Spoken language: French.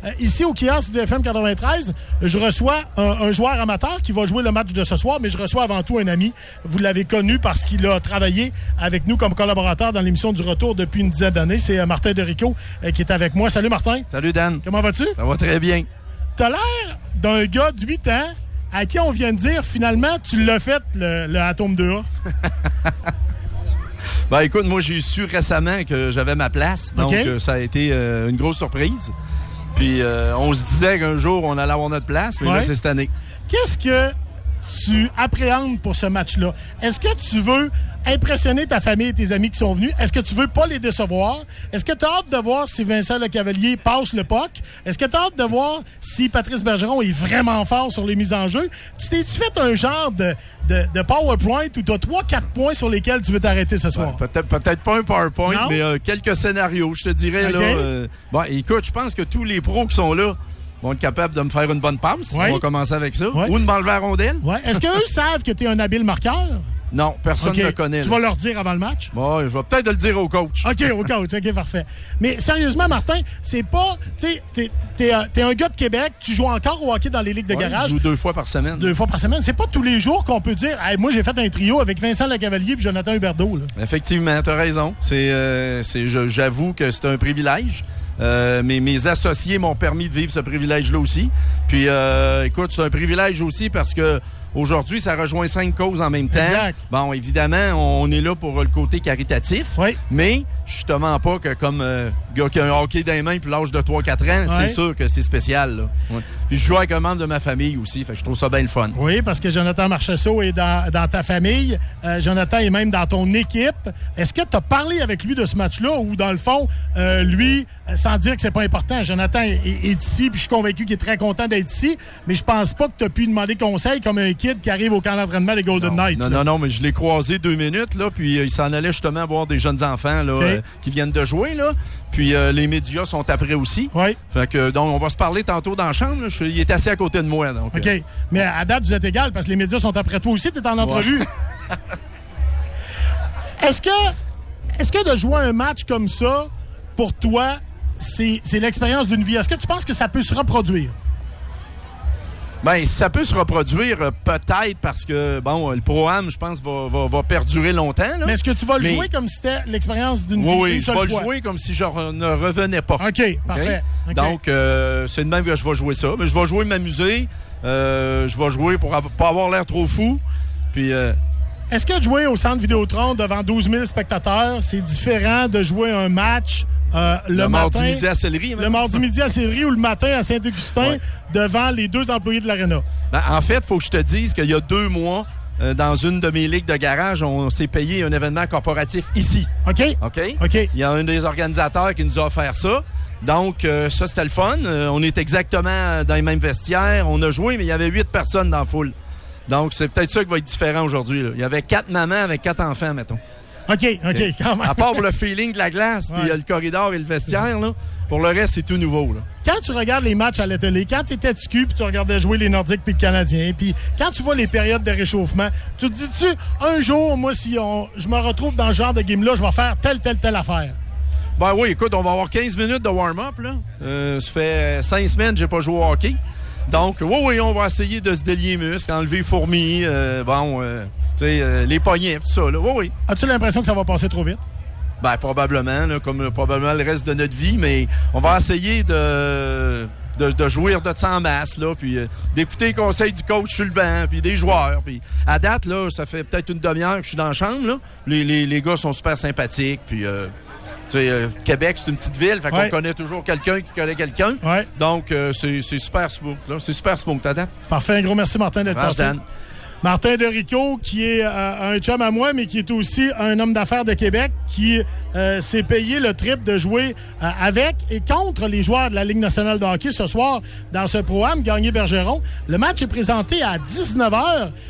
ici au kiosque du FM 93, je reçois un joueur amateur qui va jouer le match de ce soir, mais je reçois avant tout un ami. Vous l'avez connu parce qu'il a travaillé avec nous comme collaborateur dans l'émission du Retour depuis une dizaine d'années. C'est Martin Derico qui est avec moi. Salut Martin. Salut Dan. Comment vas-tu? Ça va très bien. T'as l'air d'un gars de 8 ans à qui on vient de dire, finalement, tu l'as fait, le Atome 2A. Ben écoute, moi j'ai su récemment que j'avais ma place, donc ça a été une grosse surprise. Puis on se disait qu'un jour on allait avoir notre place, mais là c'est cette année. Qu'est-ce que tu appréhendes pour ce match-là? Est-ce que tu veux impressionner ta famille et tes amis qui sont venus? Est-ce que tu veux pas les décevoir? Est-ce que tu as hâte de voir si Vincent Lecavalier passe le puck? Est-ce que tu as hâte de voir si Patrice Bergeron est vraiment fort sur les mises en jeu? Tu t'es-tu fait un genre de PowerPoint où tu as 3-4 points sur lesquels tu veux t'arrêter ce soir? Peut-être pas un PowerPoint, non? Mais quelques scénarios, je te dirais. Okay. Bon, écoute, je pense que tous les pros qui sont là vont être capables de me faire une bonne passe. On va commencer avec ça. Ou de m'enlever la rondelle. Est-ce qu'eux savent que tu es un habile marqueur? Non, personne ne le connaît. Tu vas leur dire avant le match? Bon, je vais peut-être le dire au coach. OK, au coach. OK, parfait. Mais sérieusement, Martin, c'est pas... Tu sais, t'es un gars de Québec, tu joues encore au hockey dans les ligues de garage. Je joue 2 fois par semaine. 2 fois par semaine. C'est pas tous les jours qu'on peut dire hey, moi, j'ai fait un trio avec Vincent Lecavalier et Jonathan Huberdeau. Là. Effectivement, t'as raison. J'avoue que c'est un privilège. Mes associés m'ont permis de vivre ce privilège-là aussi. Puis, écoute, c'est un privilège aussi parce que aujourd'hui, ça rejoint 5 causes en même temps. Exact. Bon, évidemment, on est là pour le côté caritatif. Oui. Mais je te mens pas que comme gars qui a un hockey dans les mains puis l'âge de 3-4 ans, c'est sûr que c'est spécial. Là. Ouais. Puis je joue avec un membre de ma famille aussi. Fait que je trouve ça bien le fun. Oui, parce que Jonathan Marchessault est dans ta famille. Jonathan est même dans ton équipe. Est-ce que tu as parlé avec lui de ce match-là ou dans le fond, lui, sans dire que c'est pas important, Jonathan est ici puis je suis convaincu qu'il est très content d'être ici, mais je pense pas que tu as pu demander conseil comme un kid qui arrive au camp d'entraînement des Golden Knights. Non, mais je l'ai croisé 2 minutes, là, puis il s'en allait justement voir des jeunes enfants là, qui viennent de jouer, là. Puis les médias sont après aussi. Oui. Fait que, donc, on va se parler tantôt dans la chambre. Là. Il est assis à côté de moi. Donc, OK. Mais à date, vous êtes égal parce que les médias sont après toi aussi. Tu es en entrevue. Est-ce que de jouer un match comme ça, pour toi, c'est l'expérience d'une vie? Est-ce que tu penses que ça peut se reproduire? Bien, ça peut se reproduire peut-être parce que, bon, le Pro-Am, je pense, va perdurer longtemps. Là. Mais est-ce que tu vas le jouer comme si c'était l'expérience d'une vie? Oui, je vais le jouer comme si je ne revenais pas. OK, parfait. Okay. Donc, c'est de même que je vais jouer ça. Mais je vais jouer m'amuser. Je vais jouer pour pas avoir l'air trop fou. Puis... Est-ce que de jouer au Centre Vidéotron devant 12 000 spectateurs, c'est différent de jouer un match le mardi matin, midi à Sillery? Le mardi midi à Sillery ou le matin à Saint-Augustin devant les 2 employés de l'Arena? Ben, en fait, il faut que je te dise qu'il y a 2 mois, dans une de mes ligues de garage, on s'est payé un événement corporatif ici. OK. Il y a un des organisateurs qui nous a offert ça. Donc, ça, c'était le fun. On est exactement dans les mêmes vestiaires. On a joué, mais il y avait 8 personnes dans la foule. Donc, c'est peut-être ça qui va être différent aujourd'hui. Là. Il y avait 4 mamans avec 4 enfants, mettons. OK, quand même. À part pour le feeling de la glace, puis le corridor et le vestiaire, là, pour le reste, c'est tout nouveau. Là. Quand tu regardes les matchs à la télé, quand tu étais TQ puis tu regardais jouer les Nordiques puis le Canadien, puis quand tu vois les périodes de réchauffement, tu te dis-tu, un jour, moi, si je me retrouve dans ce genre de game-là, je vais faire telle affaire? Ben oui, écoute, on va avoir 15 minutes de warm-up. Là. Ça fait 5 semaines que j'ai pas joué au hockey. Donc, oui, on va essayer de se délier les muscles, enlever les fourmis, les poignets, tout ça. Là. Oui. As-tu l'impression que ça va passer trop vite? Ben, probablement, là, comme probablement le reste de notre vie, mais on va essayer de jouir de ça en masse, là, puis d'écouter les conseils du coach sur le banc, puis des joueurs. Puis à date, là, ça fait peut-être une demi-heure que je suis dans la chambre, là. Les gars sont super sympathiques, puis... Québec, c'est une petite ville, fait qu'on connaît toujours quelqu'un qui connaît quelqu'un. Ouais. Donc, c'est super smooth. Là. C'est super smooth, ta date. Parfait. Un gros merci, Martin, d'être passé. Dan. Martin Derico, qui est un chum à moi, mais qui est aussi un homme d'affaires de Québec, qui s'est payé le trip de jouer avec et contre les joueurs de la Ligue nationale de hockey ce soir dans ce Pro-Am, Gagné-Bergeron. Le match est présenté à 19h.